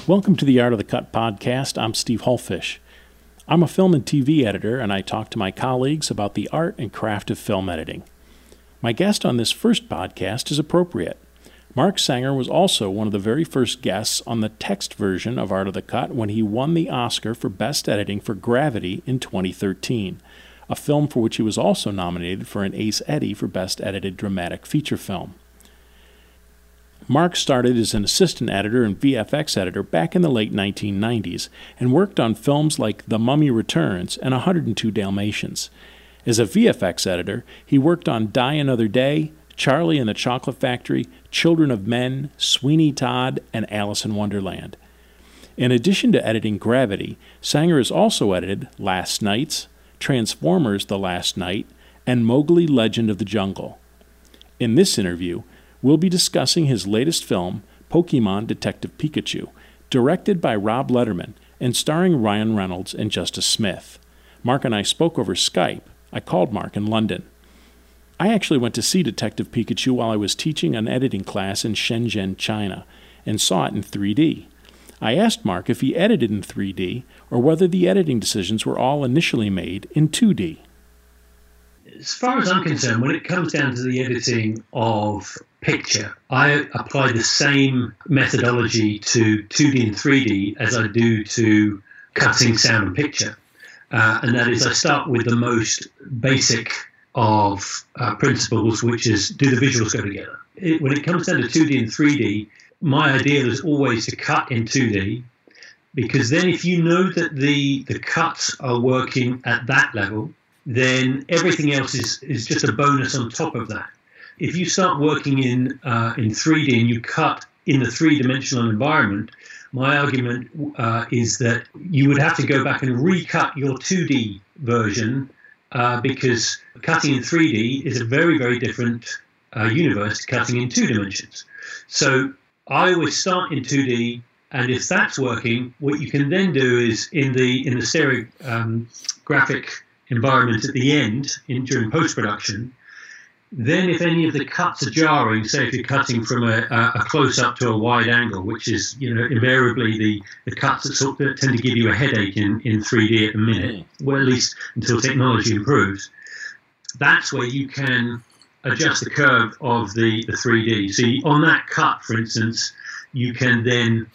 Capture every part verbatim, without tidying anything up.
Welcome to the Art of the Cut podcast. I'm Steve Hullfish. I'm a film and T V editor, and I talk to my colleagues about the art and craft of film editing. My guest on this first podcast is appropriate. Mark Sanger was also one of the very first guests on the text version of Art of the Cut when he won the Oscar for Best Editing for Gravity in twenty thirteen, a film for which he was also nominated for an Ace Eddie for Best Edited Dramatic Feature Film. Mark started as an assistant editor and V F X editor back in the late nineteen nineties and worked on films like The Mummy Returns and one hundred two Dalmatians. As a V F X editor, he worked on Die Another Day, Charlie and the Chocolate Factory, Children of Men, Sweeney Todd, and Alice in Wonderland. In addition to editing Gravity, Sanger has also edited Last Nights, Transformers: The Last Night, and Mowgli: Legend of the Jungle. In this interview, we'll be discussing his latest film, Pokemon Detective Pikachu, directed by Rob Letterman and starring Ryan Reynolds and Justice Smith. Mark and I spoke over Skype. I called Mark in London. I actually went to see Detective Pikachu while I was teaching an editing class in Shenzhen, China, and saw it in three D. I asked Mark if he edited in three D or whether the editing decisions were all initially made in two D. As far as I'm concerned, when it comes down to the editing of picture, I apply the same methodology to two D and three D as I do to cutting sound and picture. Uh, and that is, I start with the most basic of uh, principles, which is, do the visuals go together? It, when it comes down to two D and three D, my ideal is always to cut in two D, because then if you know that the, the cuts are working at that level, then everything else is, is just a bonus on top of that. If you start working in uh, in three D and you cut in the three-dimensional environment, my argument uh, is that you would have to go back and recut your two D version uh, because cutting in three D is a very, very different uh, universe to cutting in two dimensions. So I always start in two D, and if that's working, what you can then do is in the in the stereographic um, environment at the end, in during post-production, then if any of the cuts are jarring, say if you're cutting from a, a close-up to a wide angle, which is, you know, invariably the, the cuts that, sort of tend to give you a headache in, in three D at the minute, well, at least until technology improves, that's where you can adjust the curve of the, the three D. So you, on that cut, for instance, you can then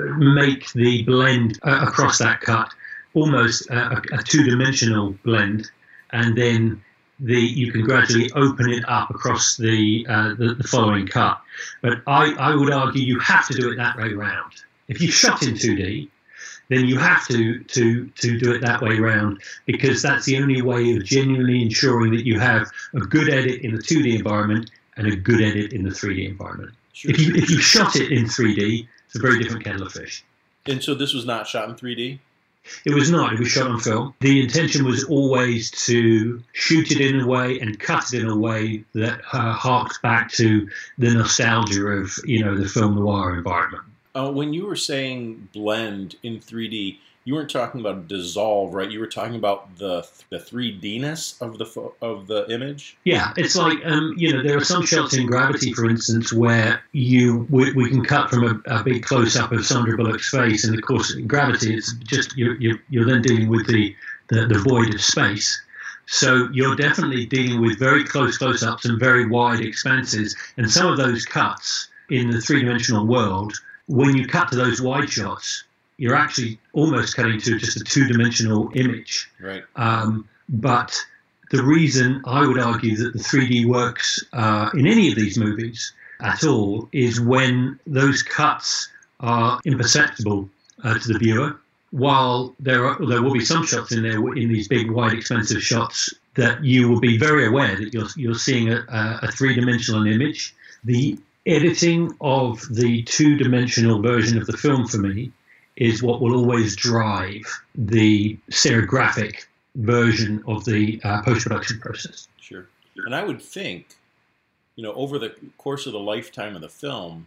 make the blend uh, across that cut almost a, a two-dimensional blend, and then the you can gradually open it up across the uh, the, the following cut. But I, I would argue you have to do it that way round. If you shot in two D, then you have to, to, to do it that way round, because that's the only way of genuinely ensuring that you have a good edit in the two D environment and a good edit in the three D environment. Sure. If you if you shot it in three D, it's a very different kettle of fish. And so this was not shot in three D? It was not. It was shot on film. The intention was always to shoot it in a way and cut it in a way that uh, harked back to the nostalgia of, you know, the film noir environment. Uh, when you were saying blend in three D, you weren't talking about dissolve, right? You were talking about the the three D-ness of the fo- of the image. Yeah, it's like um, you know, there are some shots in Gravity, for instance, where you we, we can cut from a, a big close-up of Sandra Bullock's face, and of course, in Gravity, it's just you're you're, you're then dealing with the, the the void of space. So you're definitely dealing with very close close-ups and very wide expanses, and some of those cuts in the three-dimensional world, when you cut to those wide shots, you're actually almost cutting to just a two-dimensional image. Right. Um, but the reason I would argue that the three D works uh, in any of these movies at all is when those cuts are imperceptible uh, to the viewer, while there are, there will be some shots in there, in these big, wide, expensive shots, that you will be very aware that you're, you're seeing a, a three-dimensional image. The editing of the two-dimensional version of the film, for me, is what will always drive the stereographic version of the uh, post-production process. Sure. And I would think, you know, over the course of the lifetime of the film,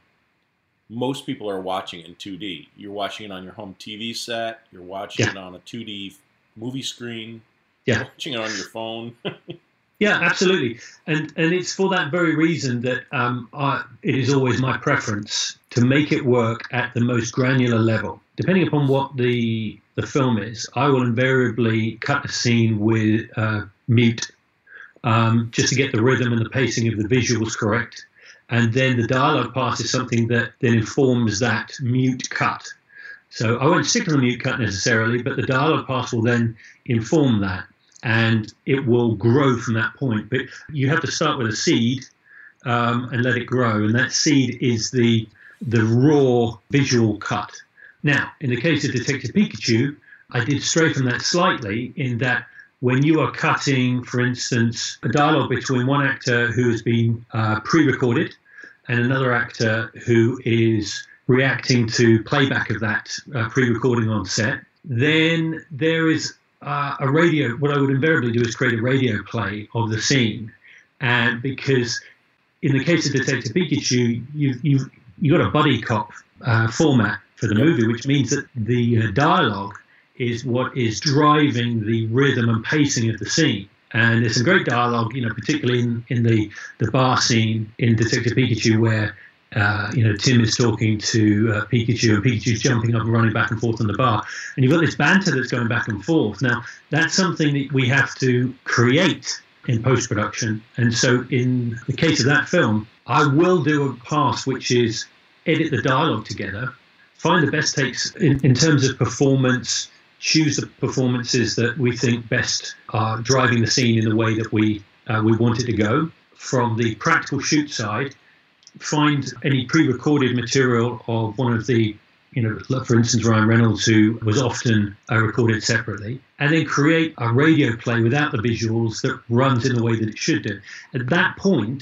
most people are watching it in two D. You're watching it on your home T V set. You're watching yeah. it on a two D movie screen. Yeah. You're watching it on your phone. Yeah, absolutely. And and it's for that very reason that um, I, it is always my preference to make it work at the most granular level. Depending upon what the the film is, I will invariably cut a scene with uh, mute um, just to get the rhythm and the pacing of the visuals correct. And then the dialogue part is something that then informs that mute cut. So I won't stick to the mute cut necessarily, but the dialogue part will then inform that. And it will grow from that point. But you have to start with a seed um, and let it grow. And that seed is the the raw visual cut. Now, in the case of Detective Pikachu, I did stray from that slightly in that when you are cutting, for instance, a dialogue between one actor who has been uh, pre-recorded and another actor who is reacting to playback of that uh, pre-recording on set, then there is Uh, a radio, what I would invariably do is create a radio play of the scene. And because in the case of Detective Pikachu, you've, you've, you've got a buddy cop uh, format for the movie, which means that the uh, dialogue is what is driving the rhythm and pacing of the scene. And there's some great dialogue, you know, particularly in, in the, the bar scene in Detective Pikachu where Uh, you know, Tim is talking to uh, Pikachu, and Pikachu's jumping up and running back and forth on the bar. And you've got this banter that's going back and forth. Now, that's something that we have to create in post-production. And so in the case of that film, I will do a pass, which is edit the dialogue together, find the best takes in, in terms of performance, choose the performances that we think best are driving the scene in the way that we, uh, we want it to go. From the practical shoot side, find any pre-recorded material of one of the, you know, for instance, Ryan Reynolds, who was often uh, recorded separately, and then create a radio play without the visuals that runs in the way that it should do. At that point,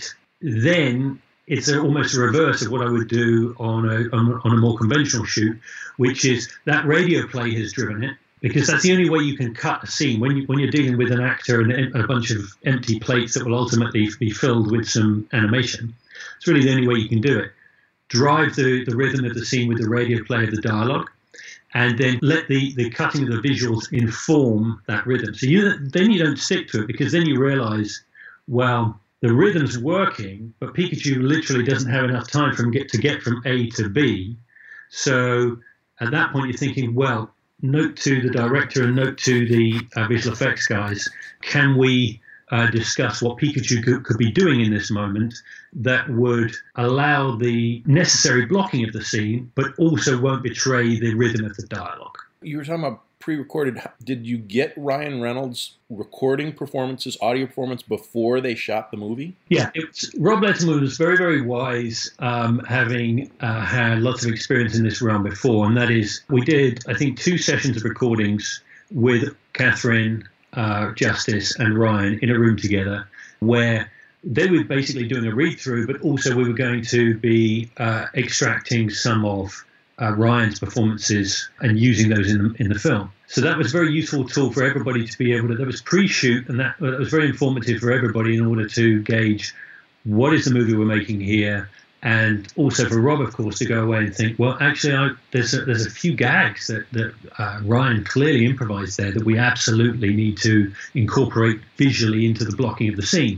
then it's a, almost a reverse of what I would do on a, on, on a more conventional shoot, which is that radio play has driven it, because that's the only way you can cut a scene. When, you, when you're dealing with an actor and a bunch of empty plates that will ultimately be filled with some animation, it's really the only way you can do it. Drive the, the rhythm of the scene with the radio play of the dialogue, and then let the, the cutting of the visuals inform that rhythm. So you then you don't stick to it, because then you realize, well, the rhythm's working, but Pikachu literally doesn't have enough time from get to get from A to B. So at that point you're thinking, well, note to the director and note to the uh, visual effects guys, can we Uh, discuss what Pikachu could, could be doing in this moment that would allow the necessary blocking of the scene, but also won't betray the rhythm of the dialogue. You were talking about pre-recorded. Did you get Ryan Reynolds recording performances, audio performance, before they shot the movie? Yeah, it's, Rob Letterman was very, very wise, um, having uh, had lots of experience in this realm before, and that is, we did, I think, two sessions of recordings with Catherine, Uh, Justice and Ryan in a room together, where they were basically doing a read-through, but also we were going to be uh, extracting some of uh, Ryan's performances and using those in the, in the film. So that was a very useful tool for everybody to be able to, that was pre-shoot, and that, that was very informative for everybody in order to gauge what is the movie we're making here, and also for Rob, of course, to go away and think, well, actually, I, there's, a, there's a few gags that, that uh, Ryan clearly improvised there that we absolutely need to incorporate visually into the blocking of the scene.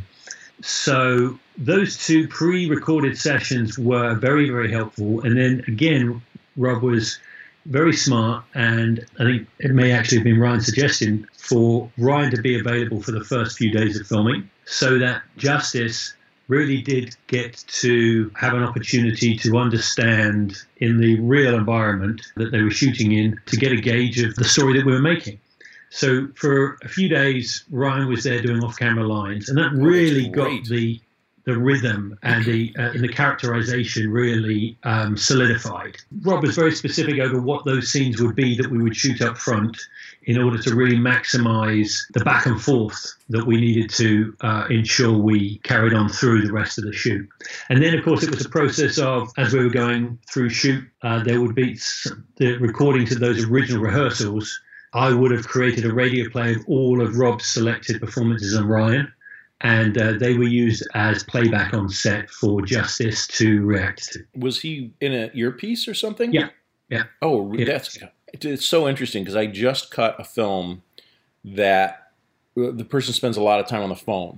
So those two pre-recorded sessions were very, very helpful. And then, again, Rob was very smart, and I think it may actually have been Ryan's suggestion for Ryan to be available for the first few days of filming, so that Justice really did get to have an opportunity to understand in the real environment that they were shooting in, to get a gauge of the story that we were making. So for a few days, Ryan was there doing off-camera lines, and that really got the the rhythm and the uh, and the characterization really um, solidified. Rob was very specific over what those scenes would be that we would shoot up front in order to really maximize the back and forth that we needed to uh, ensure we carried on through the rest of the shoot. And then, of course, it was a process of, as we were going through shoot, uh, there would be the recordings of those original rehearsals. I would have created a radio play of all of Rob's selected performances on Ryan, and uh, they were used as playback on set for Justice to react to. Was he in an earpiece or something? Yeah, yeah. Oh, yeah. that's it's so interesting, because I just cut a film that the person spends a lot of time on the phone.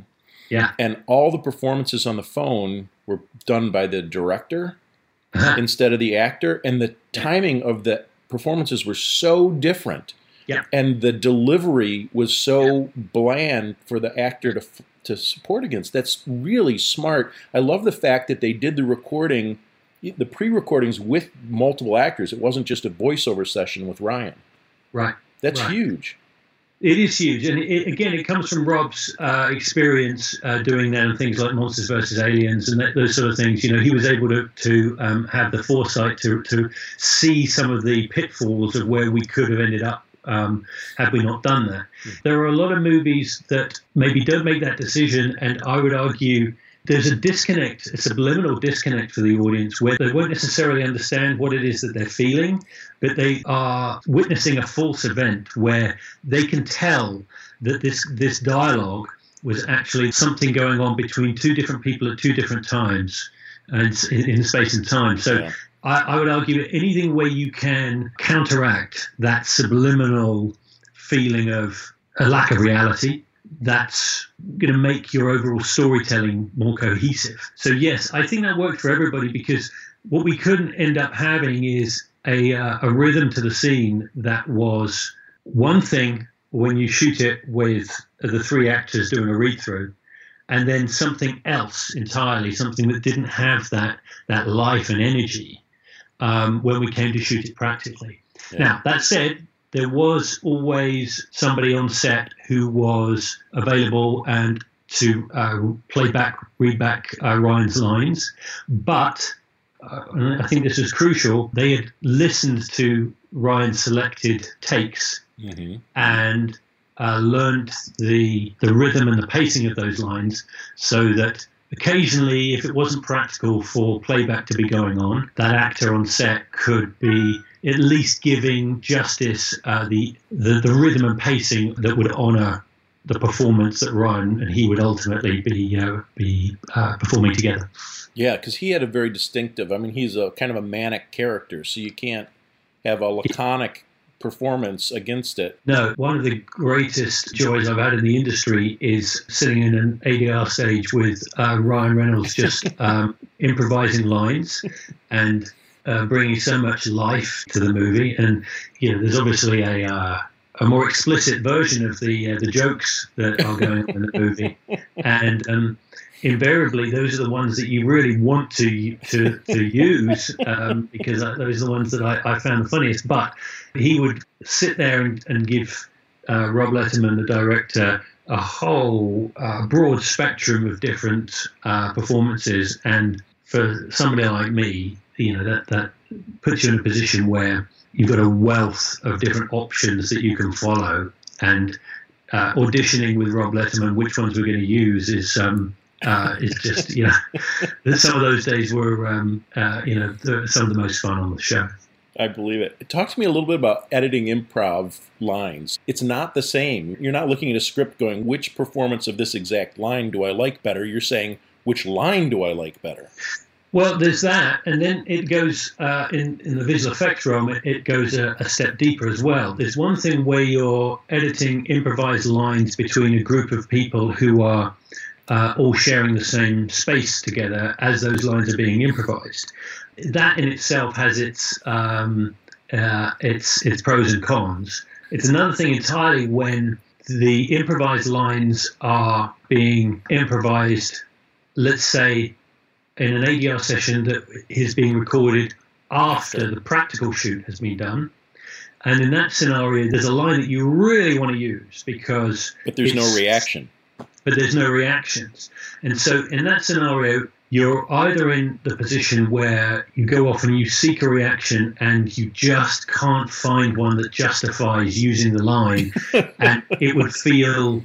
Yeah. And all the performances on the phone were done by the director instead of the actor. And the timing of the performances were so different. Yeah. And the delivery was so bland for the actor to to support against. That's really smart. I love the fact that they did the recording, the pre-recordings with multiple actors. It wasn't just a voiceover session with Ryan. Right. That's right. huge. It is huge. And it, again, it comes from Rob's uh, experience uh, doing that and things like Monsters versus Aliens and that, those sort of things. You know, he was able to, to um, have the foresight to, to see some of the pitfalls of where we could have ended up Um, had we not done that. There are a lot of movies that maybe don't make that decision, and I would argue there's a disconnect, a subliminal disconnect for the audience where they won't necessarily understand what it is that they're feeling, but they are witnessing a false event where they can tell that this, this dialogue was actually something going on between two different people at two different times and in, in space and time. So yeah. I, I would argue that anything where you can counteract that subliminal feeling of a lack of reality, that's going to make your overall storytelling more cohesive. So yes, I think that worked for everybody, because what we couldn't end up having is a, uh, a rhythm to the scene that was one thing when you shoot it with the three actors doing a read-through, and then something else entirely, something that didn't have that that life and energy um, when we came to shoot it practically. Yeah. Now, that said, there was always somebody on set who was available and to uh, play back, read back uh, Ryan's lines. But uh, and I think this was crucial. They had listened to Ryan's selected takes mm-hmm. and uh, learned the the rhythm and the pacing of those lines, so that occasionally, if it wasn't practical for playback to be going on, that actor on set could be at least giving justice uh, the, the the rhythm and pacing that would honour the performance that Ryan and he would ultimately be uh, be uh, performing together. Yeah, because he had a very distinctive. I mean, he's a kind of a manic character, so you can't have a laconic performance against it. No, one of the greatest joys I've had in the industry is sitting in an A D R stage with uh, Ryan Reynolds just um, improvising lines and uh, bringing so much life to the movie. And you know, there's obviously a uh, a more explicit version of the uh, the jokes that are going on in the movie, and um, invariably those are the ones that you really want to to to use um, because those are the ones that I, I found the funniest. But he would sit there and, and give uh, Rob Letterman, the director, a whole uh, broad spectrum of different uh, performances. And for somebody like me, you know, that that puts you in a position where you've got a wealth of different options that you can follow. And uh, auditioning with Rob Letterman, which ones we're going to use, is um, uh, is just, you know, some of those days were, um, uh, you know, some of the most fun on the show. I believe it. Talk to me a little bit about editing improv lines. It's not the same. You're not looking at a script going, which performance of this exact line do I like better? You're saying, which line do I like better? Well, there's that, and then it goes uh, in, in the visual effects realm, it, it goes a, a step deeper as well. There's one thing where you're editing improvised lines between a group of people who are uh, all sharing the same space together as those lines are being improvised. That in itself has its um, uh, its its pros and cons. It's another thing entirely when the improvised lines are being improvised, let's say, in an A D R session that is being recorded after the practical shoot has been done. And in that scenario, there's a line that you really want to use because... But there's no reaction. But there's no reactions. And so in that scenario, you're either in the position where you go off and you seek a reaction and you just can't find one that justifies using the line. And it would feel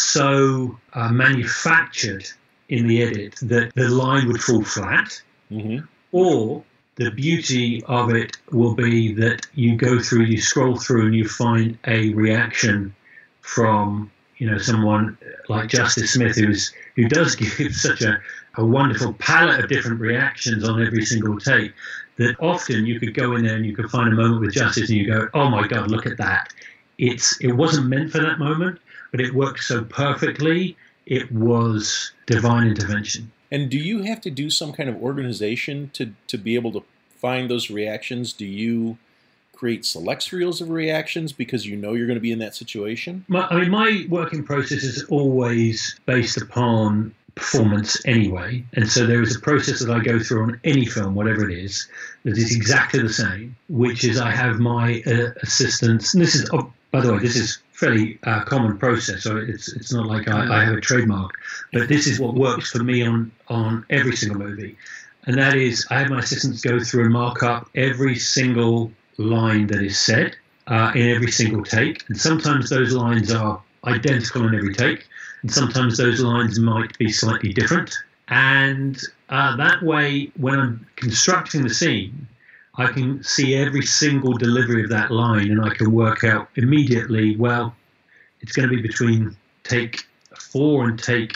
so uh, manufactured in the edit that the line would fall flat, mm-hmm. or the beauty of it will be that you go through, you scroll through and you find a reaction from, you know, someone like Justice Smith, who's who does give such a, a wonderful palette of different reactions on every single take, that often you could go in there and you could find a moment with Justice and you go, oh my God, look at that. It's it wasn't meant for that moment, but it works so perfectly it was divine intervention. And do you have to do some kind of organization to, to be able to find those reactions? Do you create select reels of reactions because you know you're going to be in that situation? My, I mean, my working process is always based upon performance anyway. And so there is a process that I go through on any film, whatever it is, that is exactly the same, which is I have my uh, assistants. And this is, oh, by the way, this is fairly uh, common process, so it's it's not like I, I have a trademark, but this is what works for me on, on every single movie. And that is I have my assistants go through and mark up every single line that is said uh, in every single take. And sometimes those lines are identical in every take, and sometimes those lines might be slightly different. And uh, that way, when I'm constructing the scene, I can see every single delivery of that line, and I can work out immediately, well, it's going to be between take four and take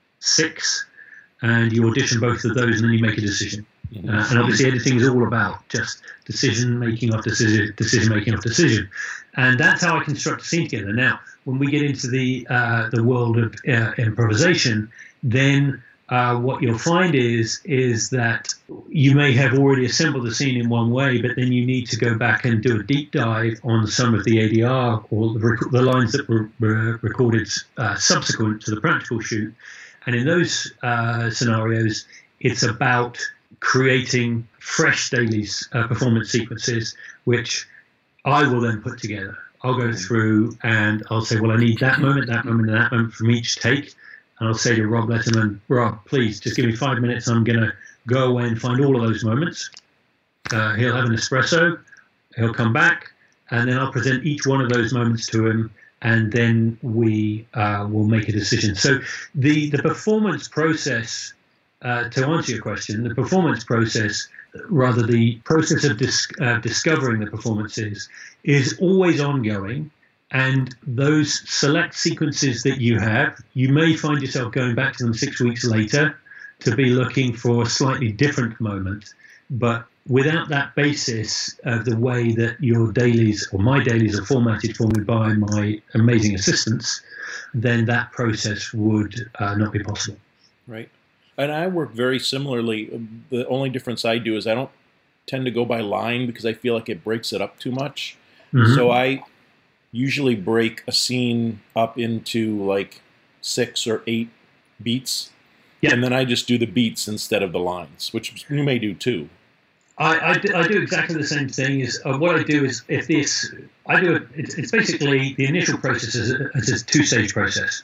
six, and you audition both of those, and then you make a decision. Mm-hmm. Uh, and obviously editing is all about just decision-making off decision, decision-making off decision. And that's how I construct a scene together. Now, when we get into the, uh, the world of uh, improvisation, then Uh, what you'll find is is that you may have already assembled the scene in one way, but then you need to go back and do a deep dive on some of the A D R or the, rec- the lines that were, were recorded uh, subsequent to the practical shoot. And in those uh, scenarios, it's about creating fresh dailies uh, performance sequences, which I will then put together. I'll go through and I'll say, well, I need that moment, that moment, and that moment from each take. And I'll say to Rob Letterman, Rob, please, just give me five minutes. I'm going to go away and find all of those moments. Uh, he'll have an espresso. He'll come back. And then I'll present each one of those moments to him. And then we uh, will make a decision. So the, the performance process, uh, to answer your question, the performance process, rather the process of dis- uh, discovering the performances, is always ongoing. And those select sequences that you have, you may find yourself going back to them six weeks later to be looking for a slightly different moment. But without that basis of the way that your dailies or my dailies are formatted for me by my amazing assistants, then that process would uh, not be possible. Right. And I work very similarly. The only difference I do is I don't tend to go by line because I feel like it breaks it up too much. Mm-hmm. So I usually break a scene up into like six or eight beats. Yeah. And then I just do the beats instead of the lines, which you may do too. I, I, do, I do exactly the same thing. Is uh, what I do is if this, I do it, it's, it's basically the initial process is a, it's a two-stage process.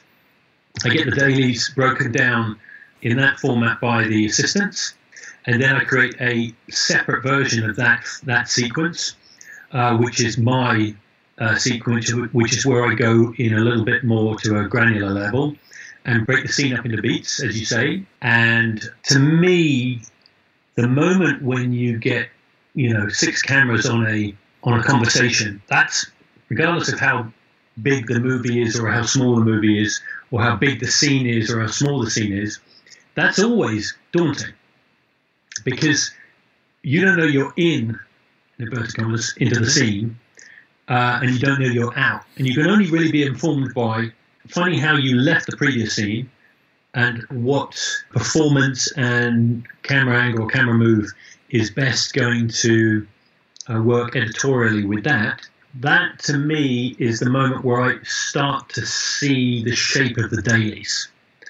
I get the dailies broken down in that format by the assistants, and then I create a separate version of that, that sequence, uh, which is my Uh, sequence, which is where I go in a little bit more to a granular level and break the scene up into beats, as you say. And to me, the moment when you get, you know, six cameras on a on a conversation, that's regardless of how big the movie is or how small the movie is or how big the scene is or how small the scene is, that's always daunting because you don't know you're in, in inverted commas, into the scene. Uh, and you don't know you're out. And you can only really be informed by finding how you left the previous scene and what performance and camera angle, camera move is best going to uh, work editorially with that. That, to me, is the moment where I start to see the shape of the dailies.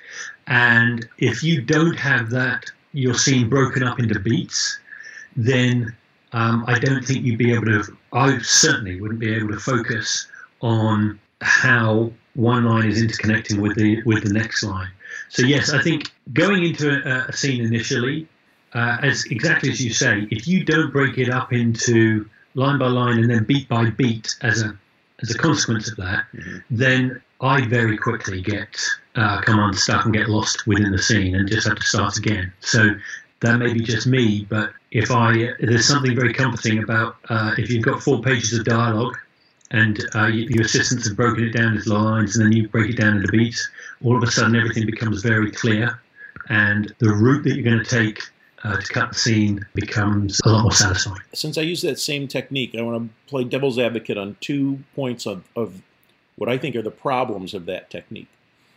And if you don't have that, your scene broken up into beats, then Um, I don't think you'd be able to, I certainly wouldn't be able to focus on how one line is interconnecting with the with the next line. So yes, I think going into a, a scene initially, uh, as exactly as you say, if you don't break it up into line by line and then beat by beat as a as a consequence of that, mm-hmm. then I very quickly get uh, come unstuck and get lost within the scene and just have to start again. So that may be just me, but if I there's something very comforting about uh, if you've got four pages of dialogue and uh, your assistants have broken it down into lines and then you break it down into beats, all of a sudden everything becomes very clear and the route that you're going to take uh, to cut the scene becomes a lot more satisfying. Since I use that same technique, I want to play devil's advocate on two points of, of what I think are the problems of that technique.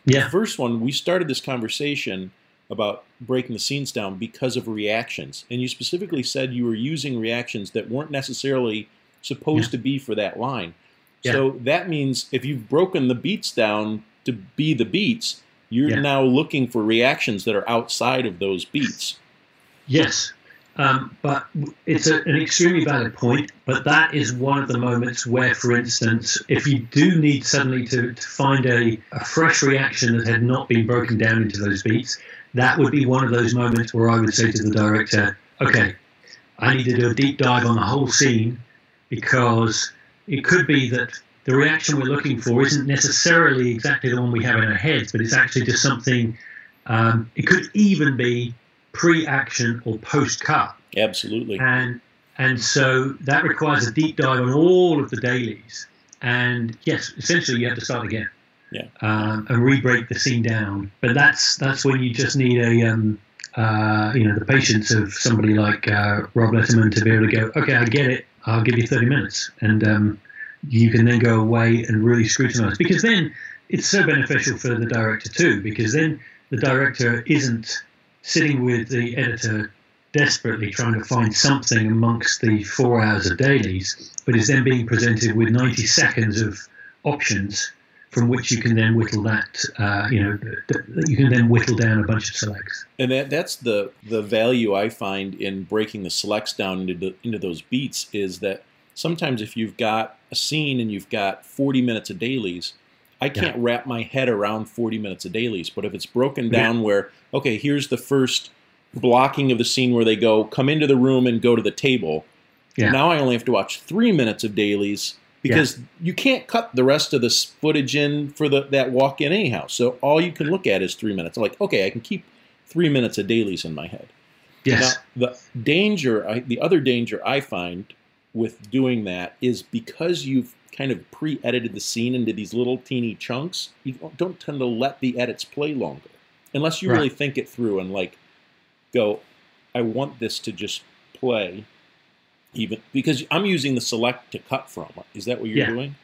Yeah. The first one, we started this conversation about breaking the scenes down because of reactions. And you specifically said you were using reactions that weren't necessarily supposed Yeah. to be for that line. Yeah. So that means if you've broken the beats down to be the beats, you're Yeah. now looking for reactions that are outside of those beats. Yes. Um, but it's a, an extremely valid point. But that is one of the moments where, for instance, if you do need suddenly to, to find a, a fresh reaction that had not been broken down into those beats, that would be one of those moments where I would say to the director, okay, I need to do a deep dive on the whole scene, because it could be that the reaction we're looking for isn't necessarily exactly the one we have in our heads, but it's actually just something, um, it could even be pre-action or post-cut. Absolutely. And and so that requires a deep dive on all of the dailies. And yes, essentially you have to start again. Yeah. Um, and re-break the scene down. But that's that's when you just need a um, uh, you know the patience of somebody like uh, Rob Letterman to be able to go, okay, I get it. I'll give you thirty minutes, and um, you can then go away and really scrutinize. Because then it's so beneficial for the director too. Because then the director isn't sitting with the editor desperately trying to find something amongst the four hours of dailies, but is then being presented with ninety seconds of options from which you can then whittle that, uh, you know, you can then whittle down a bunch of selects. And that that's the, the value I find in breaking the selects down into the, into those beats, is that sometimes if you've got a scene and you've got forty minutes of dailies, I can't yeah. wrap my head around forty minutes of dailies. But if it's broken down yeah. where, okay, here's the first blocking of the scene where they go, come into the room and go to the table. Yeah. Now I only have to watch three minutes of dailies, because yeah. you can't cut the rest of this footage in for the that walk in anyhow. So all you can look at is three minutes. I'm like, okay, I can keep three minutes of dailies in my head. Yes. Now, the danger, I, the other danger I find with doing that is because you've kind of pre-edited the scene into these little teeny chunks, you don't tend to let the edits play longer. Unless you right. really think it through and like go, I want this to just play. Even because I'm using the select to cut from. Is that what you're yeah. doing?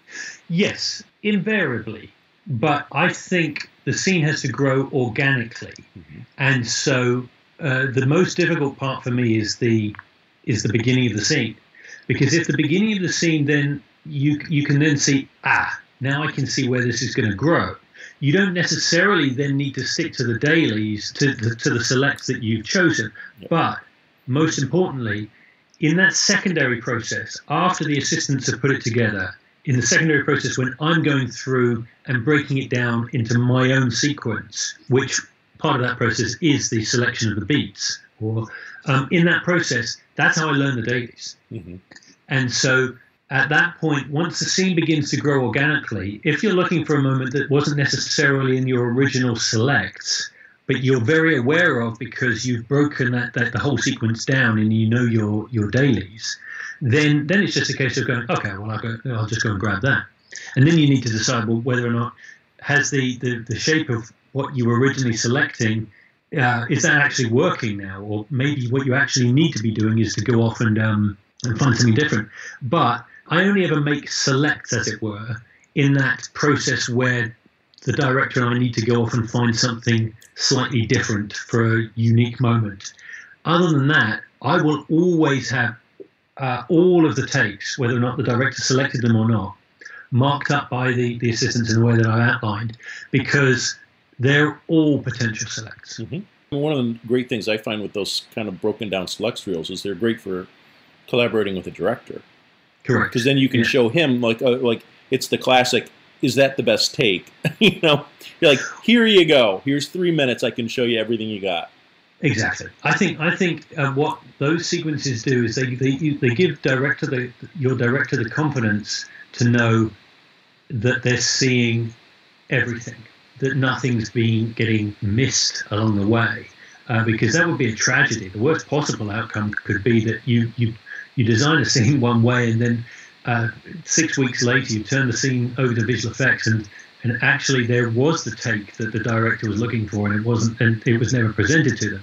Yes, invariably. But I think the scene has to grow organically, mm-hmm. and so uh, the most difficult part for me is the is the beginning of the scene, because if the beginning of the scene, then you you can then see ah now I can see where this is going to grow. You don't necessarily then need to stick to the dailies to the, to the selects that you've chosen, yep. but most importantly, in that secondary process, after the assistants have put it together, in the secondary process when I'm going through and breaking it down into my own sequence, which part of that process is the selection of the beats, or um, in that process, that's how I learn the dailies. Mm-hmm. And so at that point, once the scene begins to grow organically, if you're looking for a moment that wasn't necessarily in your original selects, but you're very aware of because you've broken that, that the whole sequence down and you know your your dailies, then then it's just a case of going, okay, well I'll go, I'll just go and grab that, and then you need to decide well whether or not has the the, the shape of what you were originally selecting, uh, is that actually working now, or maybe what you actually need to be doing is to go off and um and find something different. But I only ever make selects, as it were, in that process where the director and I need to go off and find something slightly different for a unique moment. Other than that, I will always have uh, all of the takes, whether or not the director selected them or not, marked up by the, the assistants in the way that I outlined, because they're all potential selects. Mm-hmm. One of the great things I find with those kind of broken down selects reels is they're great for collaborating with a director. Correct. Because then you can yeah. show him, like, uh, like it's the classic, is that the best take? You know, you're like, here you go. Here's three minutes. I can show you everything you got. Exactly. I think I think uh, what those sequences do is they they, they give director the your director the confidence to know that they're seeing everything, that nothing's being getting missed along the way, uh, because that would be a tragedy. The worst possible outcome could be that you you you design a scene one way and then uh, six weeks later you turn the scene over to visual effects and. And actually, there was the take that the director was looking for, and it wasn't, and it was never presented to them.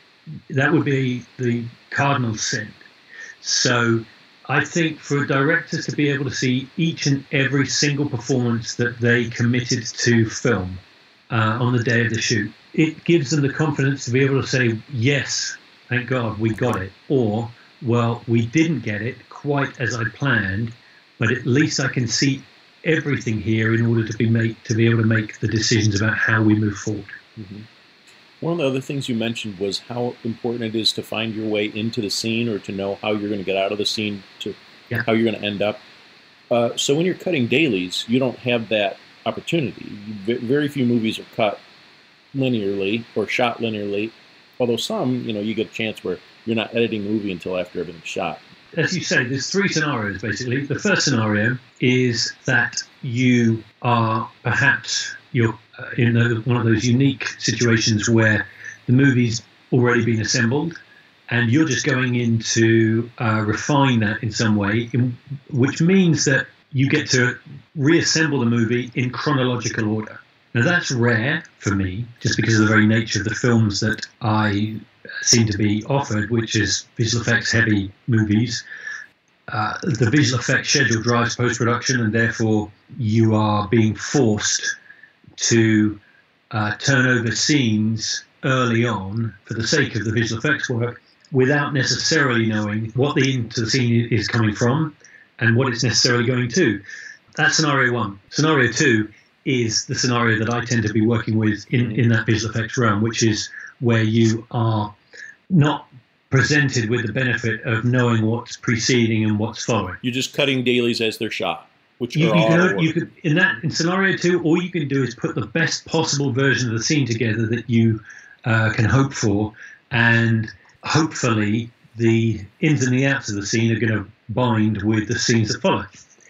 That would be the cardinal sin. So, I think for directors to be able to see each and every single performance that they committed to film, uh, on the day of the shoot. It gives them the confidence to be able to say, yes, thank God we got it, or, well, we didn't get it quite as I planned, but at least I can see everything here in order to be make, to be able to make the decisions about how we move forward. Mm-hmm. One of the other things you mentioned was how important it is to find your way into the scene, or to know how you're going to get out of the scene, to yeah. how you're going to end up. Uh, so when you're cutting dailies, you don't have that opportunity. Very few movies are cut linearly or shot linearly, although some, you know, you get a chance where you're not editing the movie until after everything's shot. As you say, there's three scenarios, basically. The first scenario is that you are perhaps you're in a, one of those unique situations where the movie's already been assembled and you're just going in to uh, refine that in some way, in, which means that you get to reassemble the movie in chronological order. Now, that's rare for me, just because of the very nature of the films that I seem to be offered, which is visual effects heavy movies. Uh, the visual effects schedule drives post-production, and therefore you are being forced to uh, turn over scenes early on for the sake of the visual effects work, without necessarily knowing what the into the scene is coming from and what it's necessarily going to. That's scenario one. Scenario two is the scenario that I tend to be working with in, in that visual effects realm, which is where you are not presented with the benefit of knowing what's preceding and what's following. You're just cutting dailies as they're shot, which you, are you all can, you could, in that in scenario two, all you can do is put the best possible version of the scene together that you uh, can hope for, and hopefully the ins and the outs of the scene are going to bind with the scenes that follow.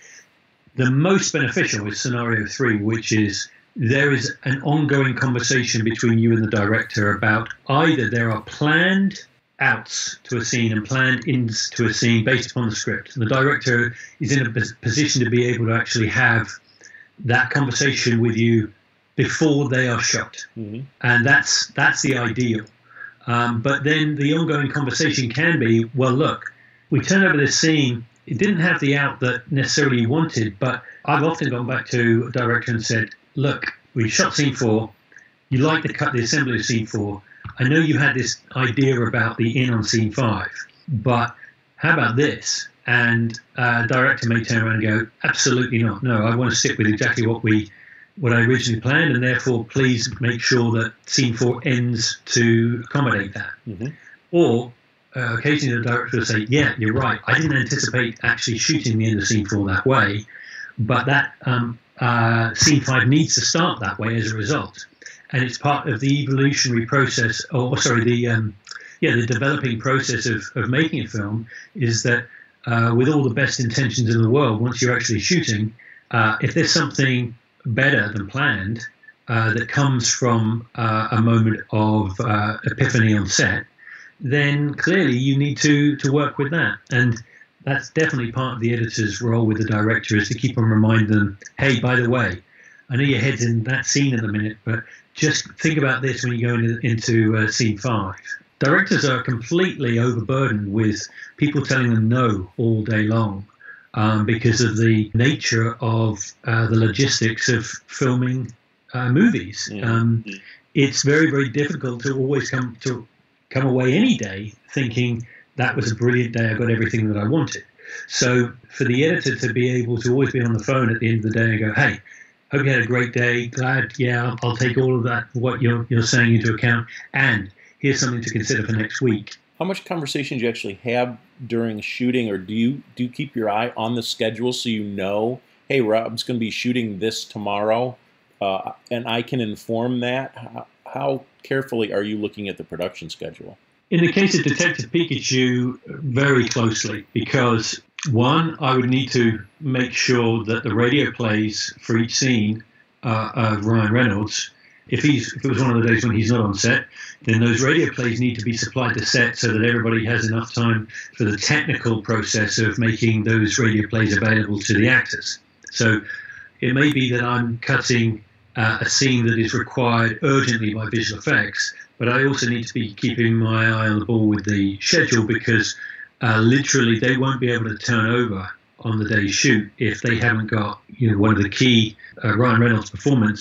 The most beneficial is scenario three, which is there is an ongoing conversation between you and the director about either there are planned outs to a scene and planned ins to a scene based upon the script. And the director is in a position to be able to actually have that conversation with you before they are shot. Mm-hmm. And that's that's the ideal. Um, but then the ongoing conversation can be, well, look, we turn over this scene. It didn't have the out that necessarily you wanted, but I've often gone back to a director and said, look, we shot scene four. You like the cut, the assembly of scene four. I know you had this idea about the in on scene five, but how about this? And uh, director may turn around and go, absolutely not. No, I want to stick with exactly what we, what I originally planned, and therefore please make sure that scene four ends to accommodate that. Mm-hmm. Or uh, occasionally the director will say, yeah, you're right. I didn't anticipate actually shooting the end of scene four that way, but that um, uh, scene five needs to start that way as a result. And it's part of the evolutionary process, or sorry, the um, yeah, the developing process of, of making a film is that uh, with all the best intentions in the world, once you're actually shooting, uh, if there's something better than planned uh, that comes from uh, a moment of uh, epiphany on set, then clearly you need to, to work with that. And that's definitely part of the editor's role with the director, is to keep on reminding them, hey, by the way, I know your head's in that scene in a minute, but just think about this when you go into, into uh, scene five. Directors are completely overburdened with people telling them no all day long um, because of the nature of uh, the logistics of filming uh, movies. Yeah. Um, it's very, very difficult to always come to come away any day thinking that was a brilliant day, I got everything that I wanted. So for the editor to be able to always be on the phone at the end of the day and go, hey, hope you had a great day. Glad, yeah, I'll take all of that, what you're you're saying, into account. And here's something to consider for next week. How much conversation do you actually have during shooting, or do you do you keep your eye on the schedule so you know, hey, Rob's going to be shooting this tomorrow, uh, and I can inform that? How, how carefully are you looking at the production schedule? In the case of Detective Pikachu, very closely, because one, I would need to make sure that the radio plays for each scene uh, of Ryan Reynolds, if he's if it was one of the days when he's not on set, then those radio plays need to be supplied to set so that everybody has enough time for the technical process of making those radio plays available to the actors. So it may be that I'm cutting uh, a scene that is required urgently by visual effects, but I also need to be keeping my eye on the ball with the schedule, because Uh, literally, they won't be able to turn over on the day's shoot if they haven't got, you know, one of the key uh, Ryan Reynolds' performance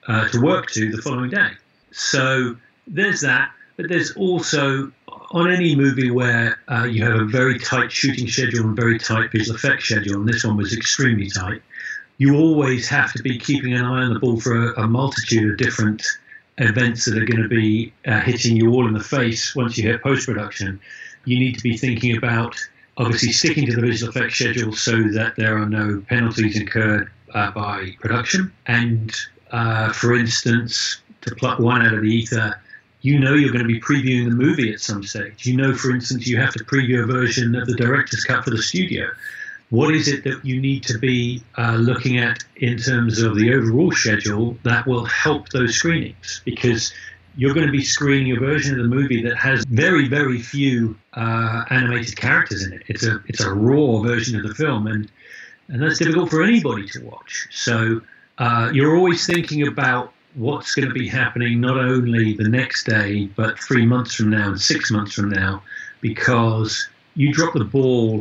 uh, to work to the following day. So there's that, but there's also, on any movie where uh, you have a very tight shooting schedule and very tight visual effects schedule, and this one was extremely tight, you always have to be keeping an eye on the ball for a, a multitude of different events that are going to be uh, hitting you all in the face once you hit post-production. You need to be thinking about, obviously, sticking to the visual effects schedule so that there are no penalties incurred uh, by production. And, uh, for instance, to pluck one out of the ether, you know you're going to be previewing the movie at some stage. You know, for instance, you have to preview a version of the director's cut for the studio. What is it that you need to be uh, looking at in terms of the overall schedule that will help those screenings? Because you're going to be screening a version of the movie that has very, very few uh, animated characters in it. It's a it's a raw version of the film, and and that's difficult for anybody to watch. So uh, you're always thinking about what's going to be happening not only the next day, but three months from now and six months from now, because you drop the ball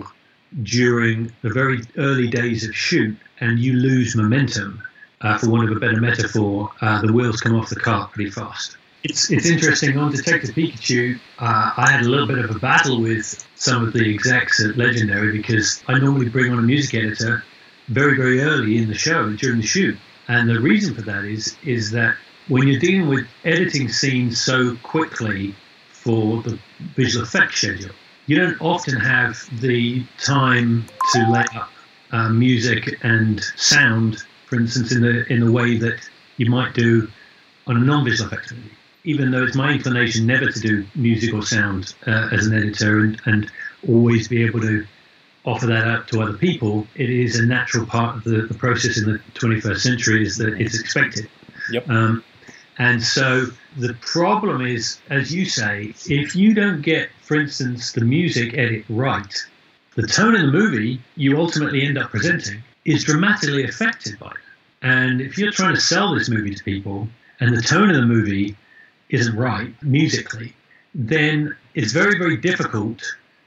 during the very early days of shoot and you lose momentum, uh, for want of a better metaphor, uh, the wheels come off the cart pretty fast. It's it's interesting, on Detective Pikachu, uh, I had a little bit of a battle with some of the execs at Legendary because I normally bring on a music editor very, very early in the show, during the shoot. And the reason for that is is that when you're dealing with editing scenes so quickly for the visual effects schedule, you don't often have the time to lay up uh, music and sound, for instance, in the in the way that you might do on a non-visual effects movie. Even though it's my inclination never to do music or sound uh, as an editor and, and always be able to offer that out to other people, it is a natural part of the, the process in the twenty-first century is that it's expected. Yep. Um, and so the problem is, as you say, if you don't get, for instance, the music edit right, the tone of the movie you ultimately end up presenting is dramatically affected by it. And if you're trying to sell this movie to people and the tone of the movie isn't right musically, then it's very, very difficult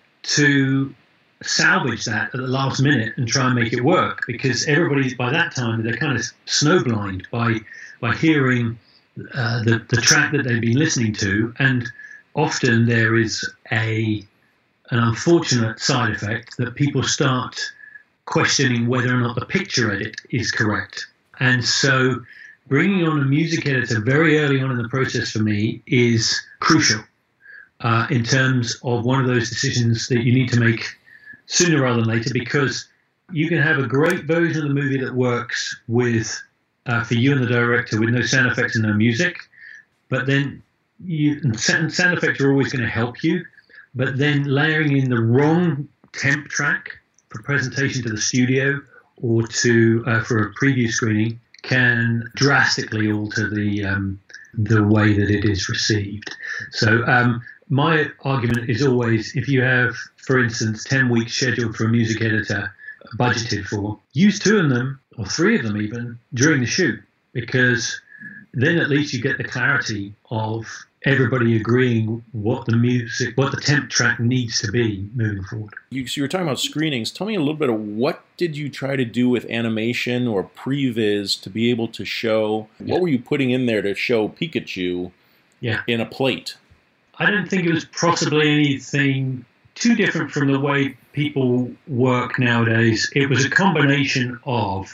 to salvage that at the last minute and try and make it work, because everybody by that time they're kind of snowblind by by hearing uh, the the track that they've been listening to, and often there is a an unfortunate side effect that people start questioning whether or not the picture edit is correct. And so bringing on a music editor very early on in the process for me is crucial uh, in terms of one of those decisions that you need to make sooner rather than later, because you can have a great version of the movie that works with uh, for you and the director with no sound effects and no music, but then you and sound, sound effects are always going to help you, but then layering in the wrong temp track for presentation to the studio or to uh, for a preview screening can drastically alter the um, the way that it is received. So um, my argument is always, if you have, for instance, ten weeks scheduled for a music editor budgeted for, use two of them or three of them even during the shoot, because then at least you get the clarity of everybody agreeing what the music, what the temp track needs to be moving forward. You, so you were talking about screenings. Tell me a little bit of what did you try to do with animation or previs to be able to show, yeah. what were you putting in there to show Pikachu yeah. in a plate? I don't think it was possibly anything too different from the way people work nowadays. It was a combination of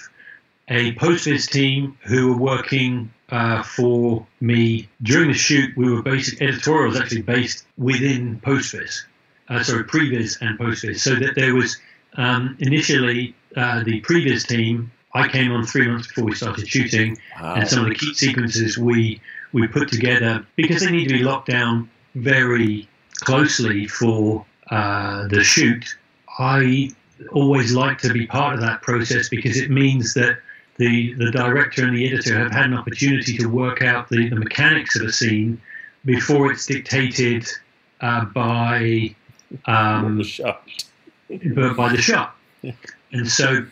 a post-viz team who were working uh, for me during the shoot. We were basic editorial was actually based within post-viz, uh, sorry, previs and post-viz, so that there was um, initially uh, the previs team. I came on three months before we started shooting, wow. and some of the key sequences we we put together because they need to be locked down very closely for uh, the shoot. I always like to be part of that process because it means that the the director and the editor have had an opportunity to work out the, the mechanics of a scene before it's dictated uh, by um, the shot. by the shot. Yeah. And so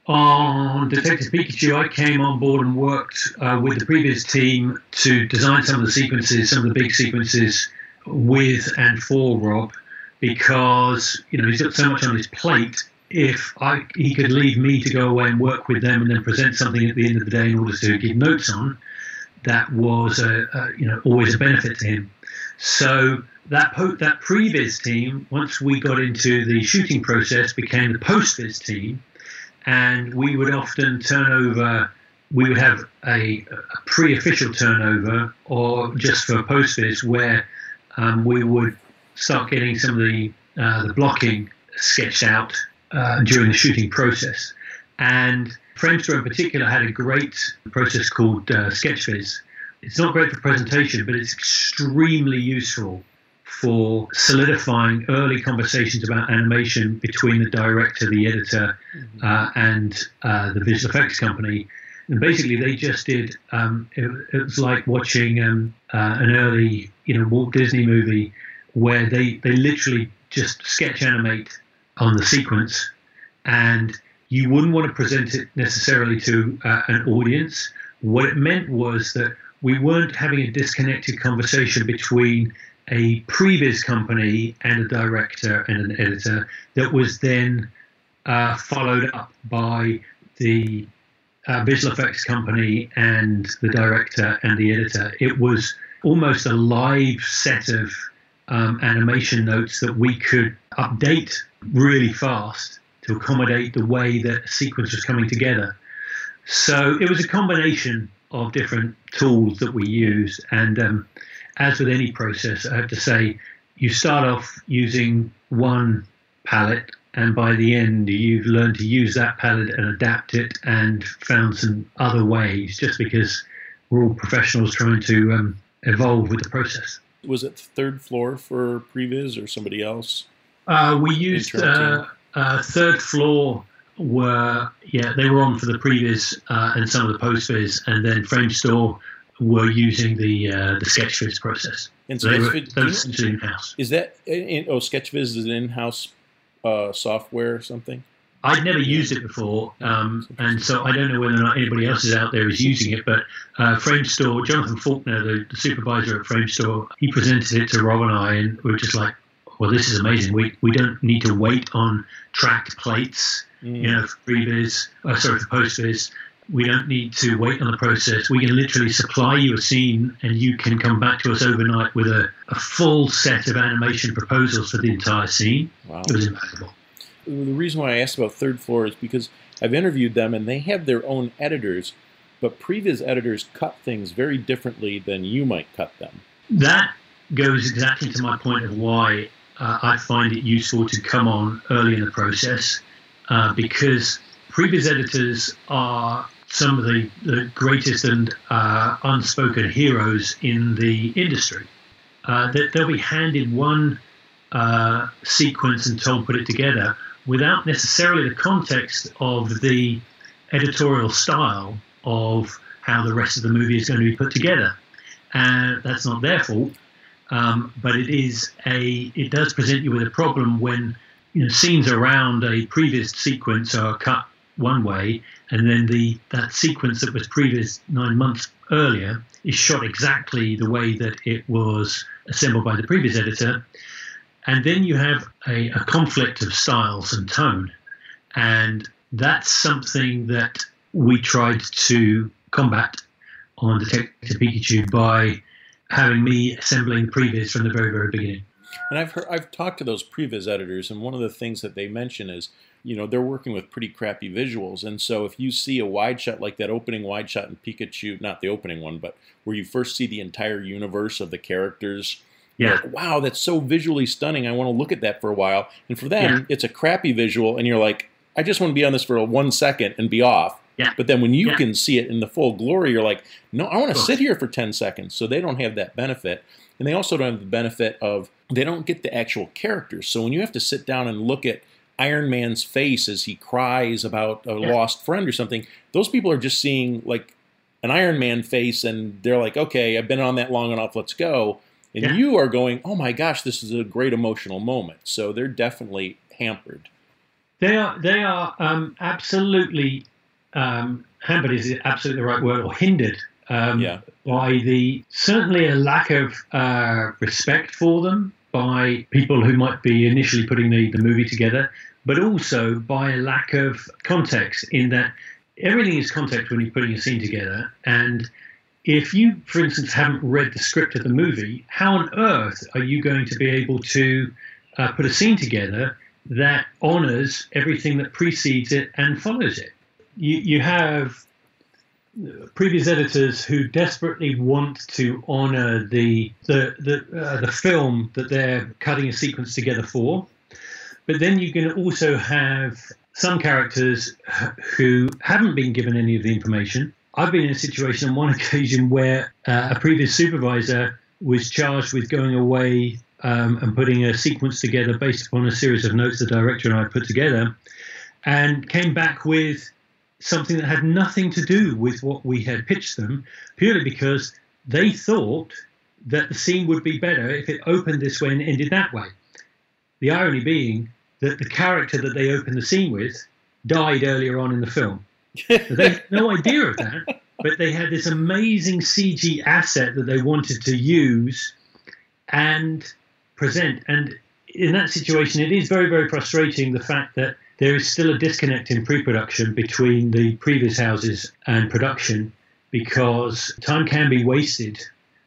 on Detective Pikachu, I came on board and worked uh, with the previous team to design some of the sequences, some of the big sequences with and for Rob, because you know he's got so much on his plate. If I, he could leave me to go away and work with them and then present something at the end of the day in order to give notes on, that was a, a you know always a benefit to him. So that po- that previs team, once we got into the shooting process, became the postvis team, and we would often turn over. We would have a, a pre-official turnover, or just for postvis, where um, we would start getting some of the uh, the blocking sketched out uh, during the shooting process. And Framestore in particular had a great process called uh, SketchViz. It's not great for presentation, but it's extremely useful for solidifying early conversations about animation between the director, the editor, uh, and uh, the visual effects company. And basically, they just did. Um, it, it was like watching um, uh, an early, you know, Walt Disney movie where they they literally just sketch animate on the sequence, and you wouldn't want to present it necessarily to uh, an audience. What it meant was that we weren't having a disconnected conversation between a previs company and a director and an editor that was then uh, followed up by the Uh, visual effects company and the director and the editor. It was almost a live set of um, animation notes that we could update really fast to accommodate the way that a sequence was coming together. So it was a combination of different tools that we used. And um, as with any process, I have to say, you start off using one palette, and by the end, you've learned to use that palette and adapt it and found some other ways, just because we're all professionals trying to um, evolve with the process. Was it third floor for previs or somebody else? Uh, we used uh, uh, third floor were, yeah, they were on for the previs uh, and some of the postvis, and then Framestore were using the uh, the SketchViz process. And so they were, Sketchviz, they were essentially in-house. Is that, in, oh, SketchViz is an in-house Uh, software or something? I'd never used it before, um, and so I don't know whether or not anybody else is out there is using it, but uh, Framestore, Jonathan Faulkner, the, the supervisor at Framestore, he presented it to Rob and I, and we were just like, well, this is amazing. We we don't need to wait on tracked plates, mm. you know, for previs, uh, sorry, for postvis. We don't need to wait on the process. We can literally supply you a scene, and you can come back to us overnight with a, a full set of animation proposals for the entire scene. Wow. It was invaluable. The reason why I asked about third floor is because I've interviewed them, and they have their own editors, but previs editors cut things very differently than you might cut them. That goes exactly to my point of why uh, I find it useful to come on early in the process, uh, because previs editors are some of the, the greatest and uh, unspoken heroes in the industry. Uh, that they'll be handed one uh, sequence and told put it together without necessarily the context of the editorial style of how the rest of the movie is going to be put together. And that's not their fault, um, but it is a it does present you with a problem when, you know, scenes around a previous sequence are cut one way, and then the that sequence that was previous nine months earlier is shot exactly the way that it was assembled by the previous editor. And then you have a, a conflict of styles and tone. And that's something that we tried to combat on Detective Pikachu by having me assembling the previs from the very, very beginning. And I've heard, I've talked to those previs editors, and one of the things that they mention is, you know, they're working with pretty crappy visuals. And so if you see a wide shot like that opening wide shot in Pikachu, not the opening one, but where you first see the entire universe of the characters, yeah, like, wow, that's so visually stunning. I want to look at that for a while. And for them, yeah. it's a crappy visual, and you're like, I just want to be on this for a one second and be off. Yeah. But then when you yeah. can see it in the full glory, you're like, no, I want to sit here for ten seconds. So they don't have that benefit. And they also don't have the benefit of, they don't get the actual characters. So when you have to sit down and look at Iron Man's face as he cries about a yeah. lost friend or something, those people are just seeing like an Iron Man face, and they're like, okay, I've been on that long enough, let's go. And yeah. you are going, oh my gosh, this is a great emotional moment. So they're definitely hampered. They are, they are um, absolutely, um, hampered is absolutely the right word, or hindered um, yeah. by the, certainly a lack of uh, respect for them by people who might be initially putting the, the movie together, but also by a lack of context, in that everything is context when you're putting a scene together. And if you, for instance, haven't read the script of the movie, how on earth are you going to be able to uh, put a scene together that honors everything that precedes it and follows it? You, you have previous editors who desperately want to honor the the the, uh, the film that they're cutting a sequence together for, but then you can also have some characters who haven't been given any of the information. I've been in a situation on one occasion where uh, a previous supervisor was charged with going away um, and putting a sequence together based upon a series of notes the director and I put together, and came back with something that had nothing to do with what we had pitched them, purely because they thought that the scene would be better if it opened this way and ended that way. The irony being that the character that they opened the scene with died earlier on in the film. They had no idea of that, but they had this amazing C G asset that they wanted to use and present. And in that situation, it is very, very frustrating, the fact that there is still a disconnect in pre-production between the previous houses and production, because time can be wasted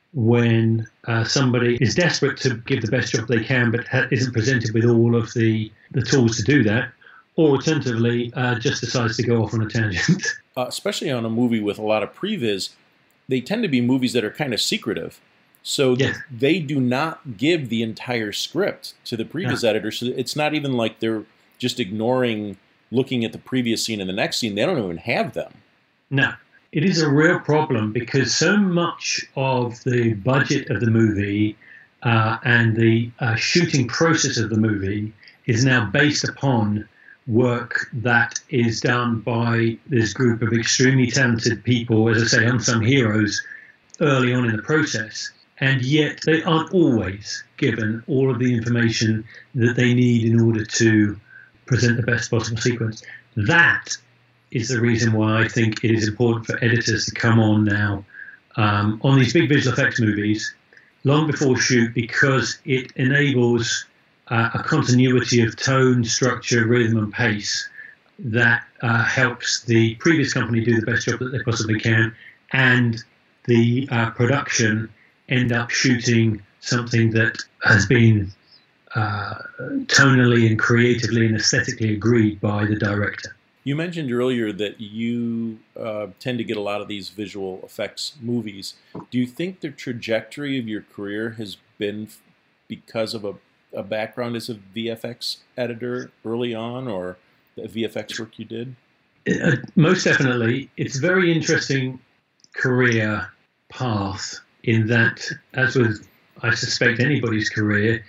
when uh, somebody is desperate to give the best job they can but ha- isn't presented with all of the, the tools to do that, or alternatively uh, just decides to go off on a tangent. Uh, especially on a movie with a lot of previs, they tend to be movies that are kind of secretive. So Yeah. they do not give the entire script to the previs Yeah. editor. So it's not even like they're just ignoring looking at the previous scene and the next scene. They don't even have them. No, it is a real problem, because so much of the budget of the movie uh, and the uh, shooting process of the movie is now based upon work that is done by this group of extremely talented people, as I say, unsung heroes, early on in the process. And yet they aren't always given all of the information that they need in order to present the best possible sequence. That is the reason why I think it is important for editors to come on now um, on these big visual effects movies long before shoot, because it enables uh, a continuity of tone, structure, rhythm, and pace that uh, helps the previous company do the best job that they possibly can, and the uh, production end up shooting something that has been uh, tonally and creatively and aesthetically agreed by the director. You mentioned earlier that you uh, tend to get a lot of these visual effects movies. Do you think the trajectory of your career has been f- because of a, a background as a V F X editor early on, or the V F X work you did? Uh, most definitely. It's a very interesting career path, in that, as with, I suspect, anybody's career,